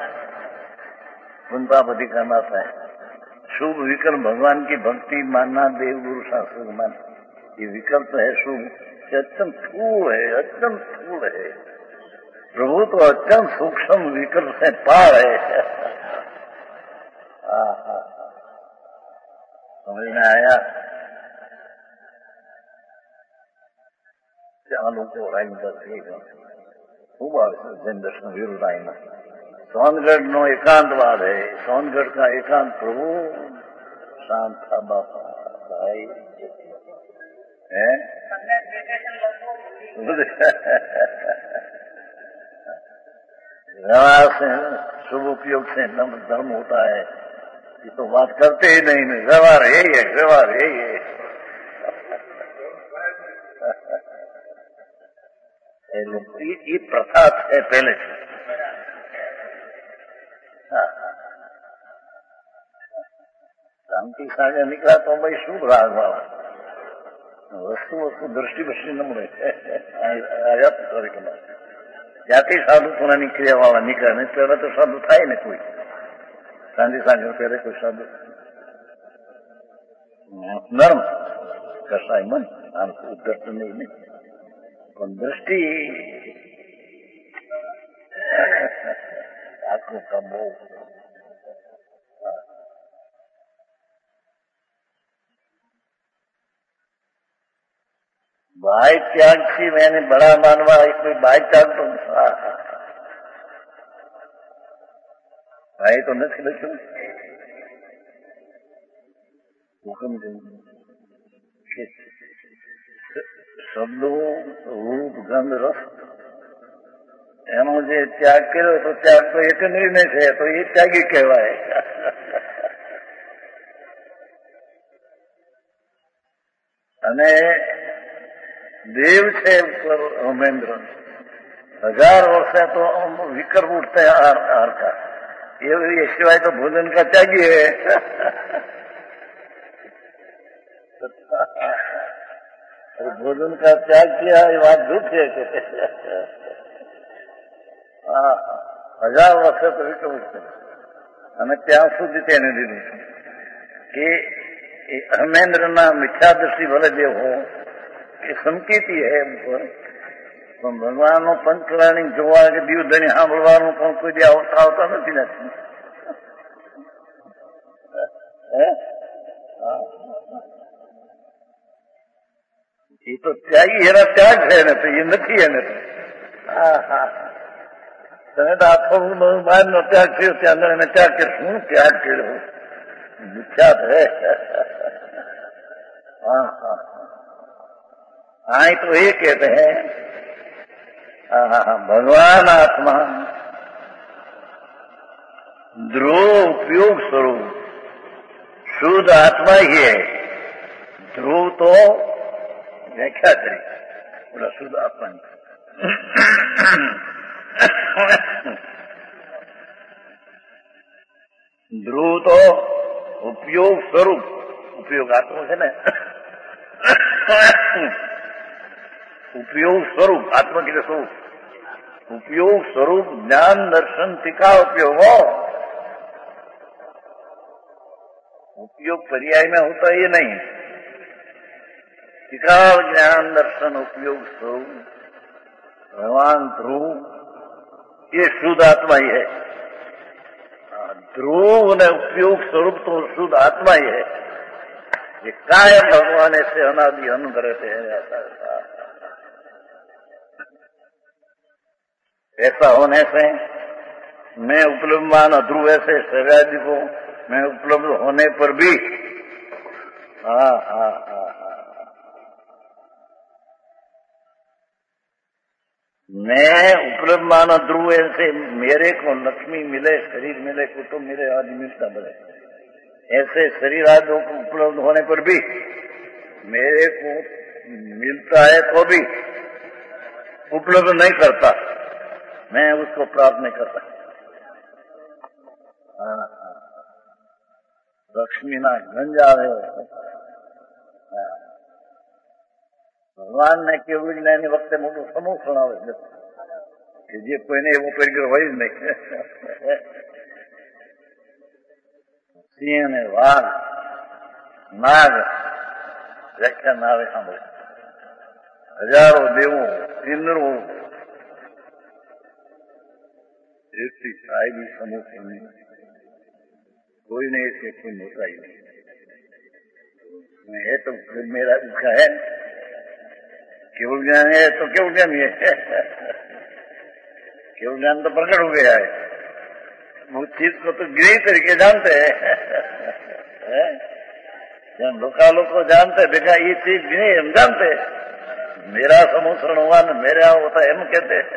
उनका बधी करना था शुभ विकल्प भगवान की भक्ति मानना देव गुरु शास्त्र मानना ये विकल्प है शुभ अत्यंत स्थूल है अत्यंत स्थूल है प्रभु तो अत्यंत सूक्ष्म विकल्प से पार है समझ में आया ચાલો રાઈન પર ખૂબ આવે જૈન દર્શન વીર રાઈન सोनगढ़ नो एकांतवाद है सोनगढ़ का एकांत प्रभु शांत था बापा भाई है व्यवहार से शुभ उपयोग से धर्म होता है ये तो बात करते ही नहीं व्यवहार यही है व्यवहार यही है ये प्रथा है पहले से शांति सागर निकला तो भाई शुभ राग वाला वस्तु वस्तु दृष्टि बष्टि न મળે આયાત તરીકે જાતિ સાધુ પુરાની ક્રિયા વાળા નીકળે ને પહેલા તો સાધુ થાય ને કોઈ શાંતિ સાગર પહેલે કોઈ સાધુ નર્મ કસાય મન આમ ઉદ્ધત નહીં ને પણ દૃષ્ટિ આખું કામ બહુ भाई त्याग थी मैंने बड़ा मानवा कोई भाई त्याग तो भाई तो नहीं लख्यू हुक्म शब्दों रूप गंध रस एनो जे त्याग करो तो त्याग तो एक निर्णय है तो ये त्यागी कहवाय અને देव છે ઉપર અમેન્દ્ર 1000 વર્ષે तो विकल्प उठते हैं आहार का ये सिवाय तो भोजन का त्यागी है भोजन का त्याग किया ये बात झूठ है 1000 વર્ષે તો વિકલ્પ ઉઠते અને ત્યાં સુધી તેને દીધું કે અમેન્દ્રના મિથ્યા દૃષ્ટિ ભલે જે હો સંકેતી है ઉપર પણ ભગવાનનો પંચકલાણી જોવા કે દીવધણી સાંભળવાનું પણ કોઈ દે આવતા નથી નથી એ તો ત્યાગી એના ત્યાગ છે ને તો એ નથી એને તમે તો આખો બહારનો ત્યાગ થયો ત્યાં અંદર એને ત્યાગ કે શું ત્યાગ કર્યો વિખ્યાત હે हाँ तो ये कहते हैं भगवान आत्मा ध्रुव उपयोग स्वरूप शुद्ध आत्मा ही है ध्रुव तो व्याख्या करी बोला शुद्ध आत्मा ध्रुव तो उपयोग स्वरूप उपयोग आत्मा है ना उपयोग स्वरूप आत्मा के स्वरूप उपयोग स्वरूप ज्ञान दर्शन टीका उपयोग हो उपयोग पर्याय में होता ये नहीं टीका ज्ञान दर्शन उपयोग स्वरूप भगवान ध्रुव ये शुद्ध आत्मा ही है ध्रुव ने उपयोग स्वरूप तो शुद्ध आत्मा ही है ये कायम भगवान ऐसे अनादि अनुग्रह हैं ऐसा होने से मैं उपलब्ध मान ध्रुव ऐसे सव्यादि को मैं उपलब्ध होने पर भी मैं उपलब्ध मान ध्रुव ऐसे मेरे को लक्ष्मी मिले शरीर मिले कुटुंब मिले आदि मिलता बने ऐसे शरीर आदि को उपलब्ध होने पर भी मेरे को मिलता है तो भी उपलब्ध नहीं करता मैं उसको प्राप्त नहीं करता લક્ષ્મીના ગંજ આવે. ભગવાનને કેવળ જ્ઞાની વખતે મોટું સમૂહ આવે કે જે કોઈને એવો પરિગ્રહ હોય જ નહીં. સિંહ અને વાઘ, નાગ વ્યાખ્યા ના આવે સાંભળે. હજારો દેવો, ઇન્દ્રો, એટલી સાહેબી સમૂહ કોઈને ऐसे कोई होता ही नहीं है. तो मेरा उसका है केवल ज्ञान है तो केवल ज्ञान है. केवल ज्ञान तो प्रकट हो गया है. वो चीज को तो गिरी तरीके जानते हैं. जब लोग को जानते देखा ये चीज गिरी हम जानते. मेरा समुसरण हुआ न मेरा होता है हम कहते हैं.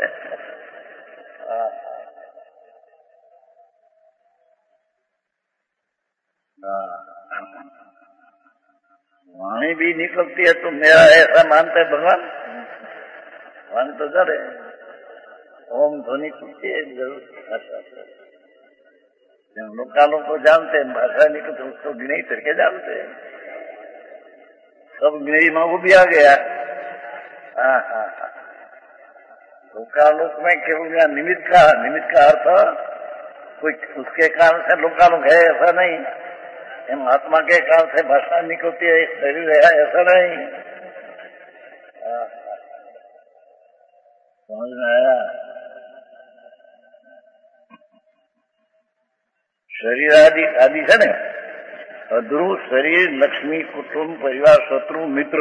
वाणी भी निकलती है तो मेरा ऐसा मानते भगवान. वाणी तो जड़े ओम ध्वनि कुछ जरूर भाषा. लोग को जानते हैं भाषा निकलते उसको गिनई करके जानते हैं. सब गिनई में वो भी आ गया. हाँ हाँ हाँ. लोकालोक में केवल निमित्त का अर्थ कोई उसके कारण से लोकालोक है ऐसा नहीं. एम आत्मा के कारण से भाषा निकलती है शरीर है ऐसा नहीं. समझ में आया. शरीर आदि है ने अध्रुव शरीर लक्ष्मी कुटुंब परिवार शत्रु मित्र.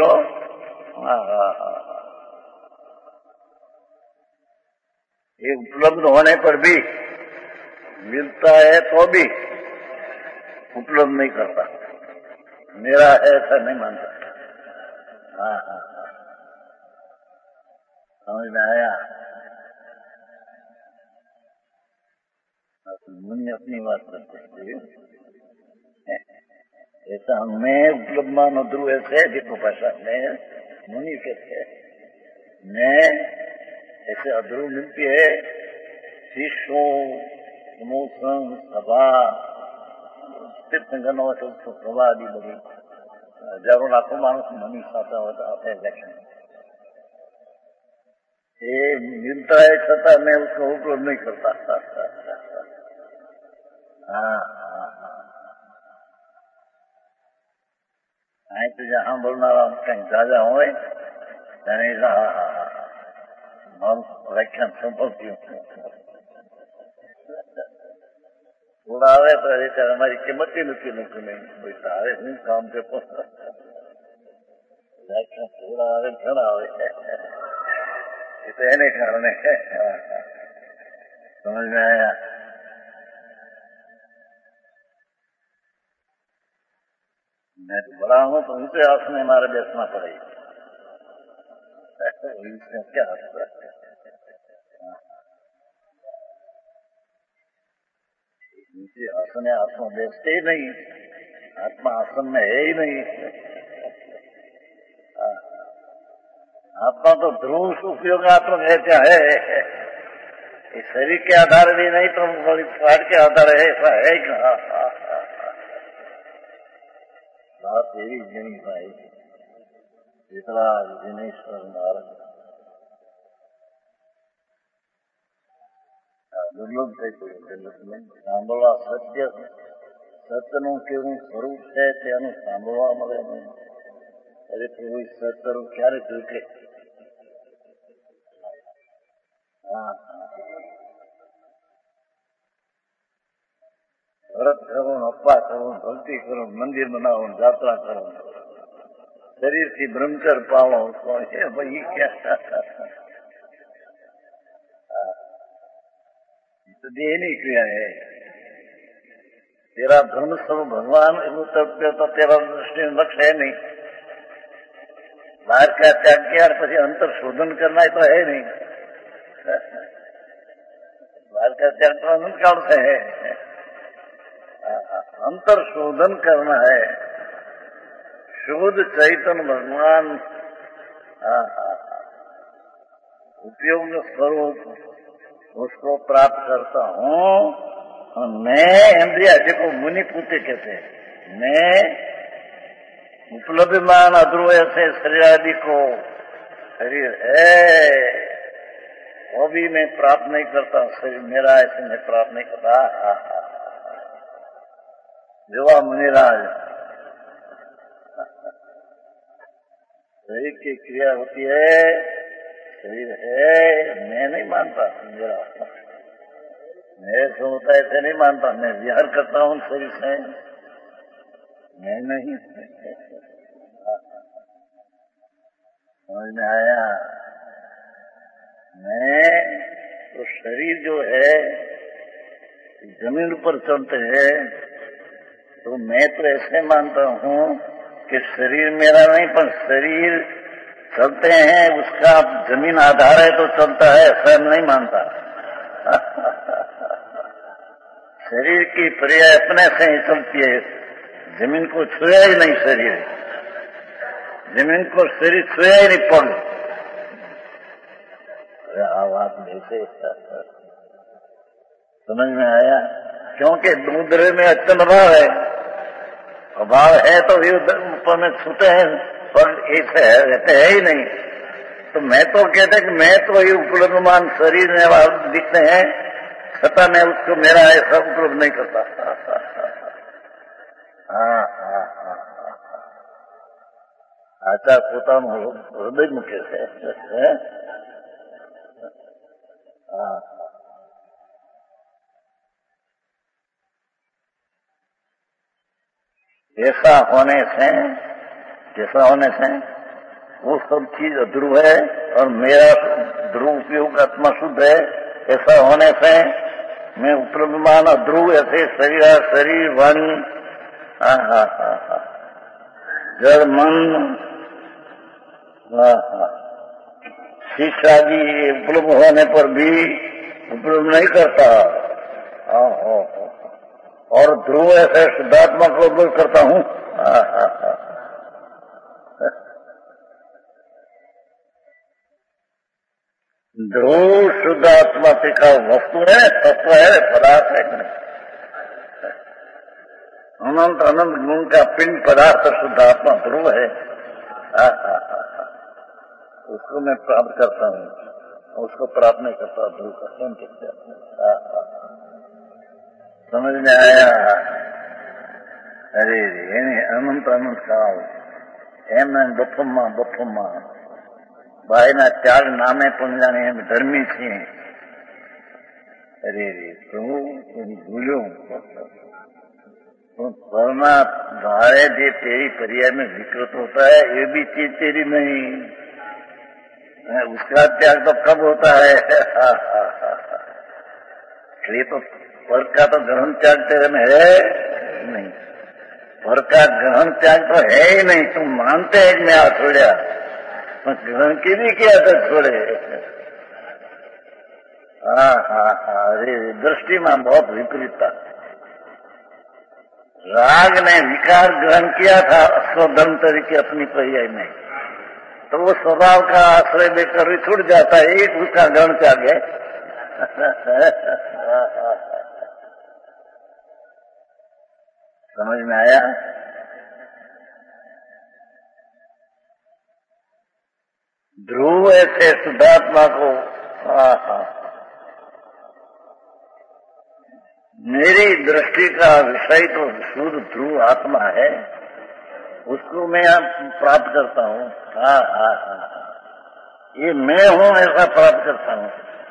ये उपलब्ध होने पर भी मिलता है तो भी उपलब्ध नहीं करता. मेरा है ऐसा नहीं मानता. हाँ हाँ हाँ. समझ में आया. मुनि अपनी बात करते हैं ऐसा मैं उपलब्ध मानो ध्रुव ऐसे देखो भाषा में मुनि कहते हैं. मैं ऐसे अध्रुव मिलती है शिष्यों प्रमोशन सभा तीर्थंकरों सभा आदि बड़ी हजारों लाखों मानस मुनि साथा होता है. ये मिलता है छता मैं उसको उपलब्ध नहीं करता. हाँ हाँ हाँ. आई तो जहाँ बोलना कहीं ताजा हो जाने का. हाँ हाँ हाँ. हम व्याख्यान संभवती हूँ थोड़ा आवे तो ऐसे हमारी कीमत ही नहीं पैसा आवे हूँ काम पे व्याख्यान थोड़ा आवे घना आवे ये तो एने कारण है. समझ में आया. मैं तो बड़ा हूँ तो उनसे आसन में हमारे बैठना पड़ेगा. इसमें क्या नीचे आसन है आत्मा बैठते ही नहीं. आत्मा आसन में है ही नहीं. आत्मा तो ध्रुव उपयोगात्मक है क्या है. इस शरीर के आधार भी नहीं तो पाठ के आधार है ऐसा है कहा. बात यही नहीं भाई. जितना जिनेश्वर नारायण દુર્લભ થઈ ગયું. સાંભળવા સત્ય સત્યનું કેવું સ્વરૂપ છે તેનું સાંભળવા મળે નહીં. અરે પ્રભુ સત્યનું ક્યારે તૂટે. વ્રત કરવું અપવાસ કરવું ભક્તિ કરવું મંદિર બનાવવું જાત્રા કરવું શરીરથી બ્રહ્મચર પાળો ભાઈ ક્યાં तो देहनी क्रिया है. तेरा धर्म स्वरूप भगवान तो तेरा दृष्टि लक्ष्य है नहीं. बाहर का त्याग किया પછી अंतर शोधन करना है तो है नहीं. बाहर का त्याग तो अनंत काल से है. अंतर शोधन करना है. शुद्ध चैतन्य भगवान उपयोग स्वरूप उसको प्राप्त करता हूँ. मैं इंद्रिया जिसको मुनि पूते कहते हैं मैं उपलब्धिमान अध्रुव से शरीर आदि को शरीर है वो भी मैं प्राप्त नहीं करता, शरीर मेरा ऐसे मैं प्राप्त नहीं करता। जो मुनिराज शरीर की क्रिया होती है, शरीर है, मैं नहीं मानता मेरा, मैं होता है ऐसे नहीं मानता, मैं विहार करता हूँ शरीर से, मैं नहीं। समझ में आया? मैं तो शरीर जो है जमीन पर चलते हैं तो मैं तो ऐसे मानता हूँ कि शरीर मेरा नहीं, पर शरीर चलते हैं उसका जमीन आधार है तो चलता है, ऐसा नहीं मानता। शरीर की क्रिया अपने से ही चलती है, जमीन को छुआ ही नहीं शरीर, जमीन को शरीर छुआ ही नहीं पड़। आवाज जैसे समझ में आया? क्योंकि दूसरे में अत्यंत अभाव है, अभाव है तो भी ऊपर में छूते हैं, पर ऐसे रहते है ही नहीं। तो मैं तो कहते कि मैं तो ये उपलब्धमान शरीर में दिखते हैं, छता मैं उसको मेरा ऐसा उपलब्ध नहीं करता। आचार पोता हृदय मुख्य है। ऐसा होने से वो सब चीज ध्रुव है और मेरा ध्रुव उपयोग आत्मा शुद्ध है। ऐसा होने से मैं उपलब्धमान ध्रुव ऐसे शरीर वाणी जड़ मन शिक्षादि उपलब्ध होने पर भी उपलब्ध नहीं करता। और ध्रुव ऐसे शुद्धात्मा को उपलब्ध करता हूँ। ध्रुव शुद्धात्मा का वस्तु है, तत्व है, पदार्थ है। अनंत अनंत गुण का पिंड पदार्थ शुद्धात्मा ध्रुव है। उसको मैं प्राप्त करता हूँ, उसको प्राप्त नहीं करता ध्रुव का स्वयं कहते। समझ में आया? अरे अनंत अनंत काल एम बफम्मा भाईना त्याग नामे पुंजाने एम धर्मी थी। अरे प्रभु भूलो तो वरना धारे जे तेरी पर्याय में विकृत होता है, ये भी चीज तेरी नहीं, उसका त्याग तो कब होता है? ये तो पर का तो ग्रहण त्याग तेरे में है नहीं, पर का ग्रहण त्याग तो है ही नहीं। तुम मानते हैं कि मैं आ छोड़ा, तो ग्रहण की भी किया तो छोड़े। अरे दृष्टि में बहुत विपरीतता। राग ने विकार ग्रहण किया था स्वधर्म तरीके अपनी पर्याय में, तो वो स्वभाव का आश्रय लेकर भी छूट जाता है, एक उसका ग्रहण त्याग है। समझ में आया? ध्रुव ऐसे शुद्धात्मा को मेरी दृष्टि का विषय तो शुद्ध ध्रुव आत्मा है, उसको मैं प्राप्त करता हूँ। ये मैं हूँ ऐसा प्राप्त करता हूँ।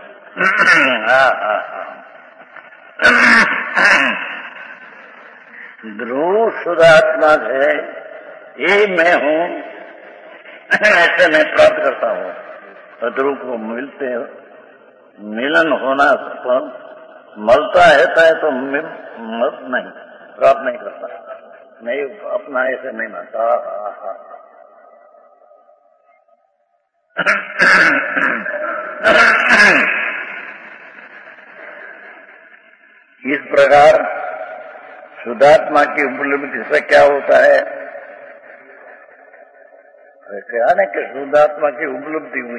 ध्रुव शुद्धात्मा है, ये मैं हूँ ऐसे मैं प्राप्त करता हूँ। ध्रुव को मिलते मिलन होना पर मलता है तो नहीं प्राप्त नहीं करता, नहीं अपना ऐसे नहीं मानता। इस प्रकार शुद्धात्मा की उपलब्धि से क्या होता है? क्या ना कि शुद्धात्मा की उपलब्धि हुई,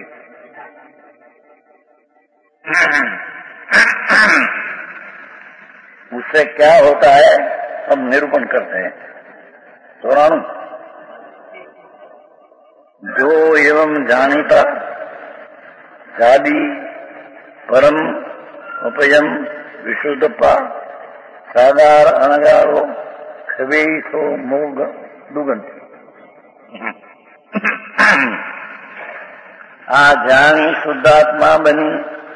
उससे क्या होता है हम निरूपण करते हैं। 94 जो एवं जानीता जादी परम उपयम विशुद्धपा सागार अणगारो खवेसो मोग दुगंती आ जानी शुद्धात्मा बनी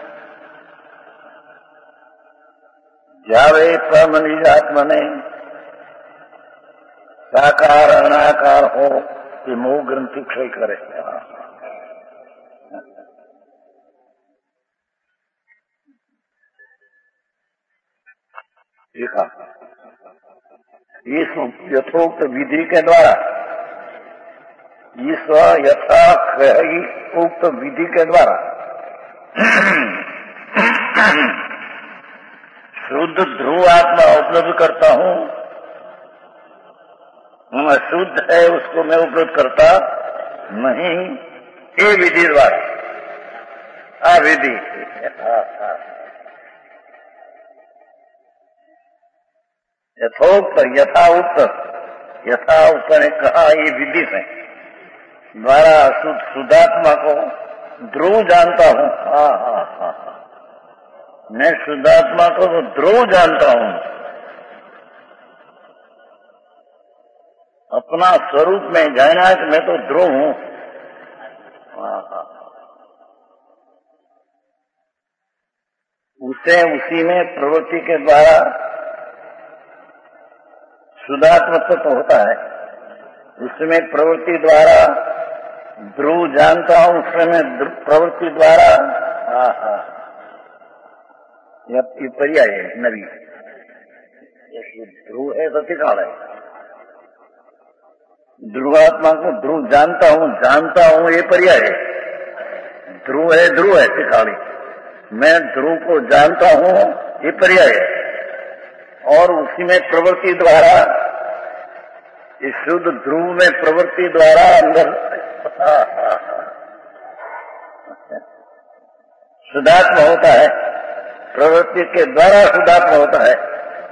जावे परम आत्मा ने साकार अनाकार हो कि मोह ग्रंथि क्षय करे। देखा इस यथोक्त विधि के द्वारा इस यथा उक्त विधि के द्वारा शुद्ध ध्रुव आत्मा उपलब्ध करता हूँ। शुद्ध है उसको मैं उपलब्ध करता नहीं, ये विधि द्वारा अविधि यथोक्त यथा उक्त ने कहा ये विधि से द्वारा शुद्धात्मा को ध्रुव जानता हूँ। मैं शुद्धात्मा को ध्रुव जानता हूँ, अपना स्वरूप में जाना कि मैं तो ध्रुव हूँ। उसी में प्रवृत्ति के द्वारा शुद्धात्मत्व तो होता है, उसमें प्रवृत्ति द्वारा ध्रुव जानता हूँ, उसमें प्रवृत्ति द्वारा ये पर्याय है नवी। ध्रुव है तो काल है, ध्रुवात्मा को ध्रुव जानता हूँ ये पर्याय है। ध्रुव है तिकाली, मैं ध्रुव को जानता हूँ ये पर्याय है। और उसी में प्रवृत्ति द्वारा इस शुद्ध ध्रुव में प्रवृत्ति द्वारा अंदर शुद्धात्मा होता है, प्रवृत्ति के द्वारा शुद्धात्मा होता है।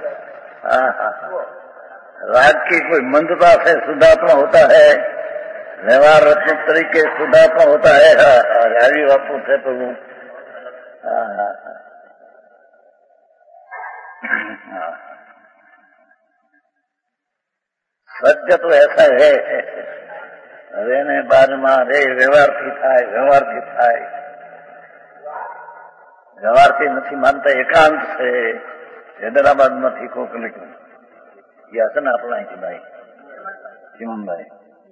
राग की कोई मंदता से शुद्धात्मा होता है, व्यवहार रत्न तरीके शुद्धात्मा होता है। राजी बापू थे प्रभु। सत्य तो ऐसा है, रेने बारमा रे व्यवहारથી થાય વ્યવહારથી નથી માનતા, એકાંત છે। હૈદરાબાદમાંથી કોક લખ્યું, ये हसन अपना ही भाई चिमन भाई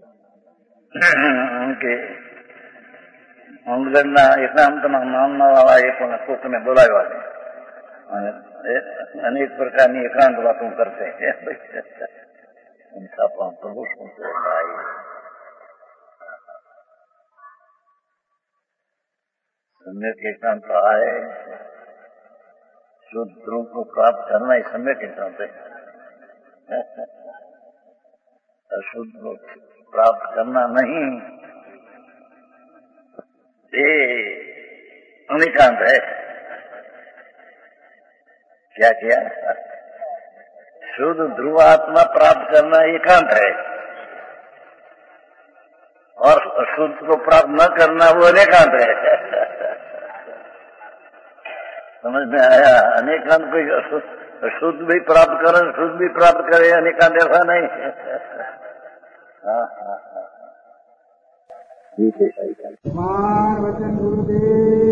उनके अंगना एकांतना नामना वाला एक कोक ने बोलाव्या अनेक प्रकारनी एकांत बातों करते हैं। प्रभु भाई सम्यक एकांत आए, शुद्ध ध्रुव को प्राप्त करना ही सम्यक एकांत है। अशुद्ध को प्राप्त करना नहीं, ये अनिकांत है। क्या किया? शुद्ध ध्रुवात्मा प्राप्त करना एकांत है, और अशुद्ध को प्राप्त न करना वो अनेकांत है। समझ में आया? अनेकांत कोई शुद्ध भी प्राप्त करे, शुद्ध भी प्राप्त करे, अनेकांत ऐसा नहीं। मान वचन गुरुदेव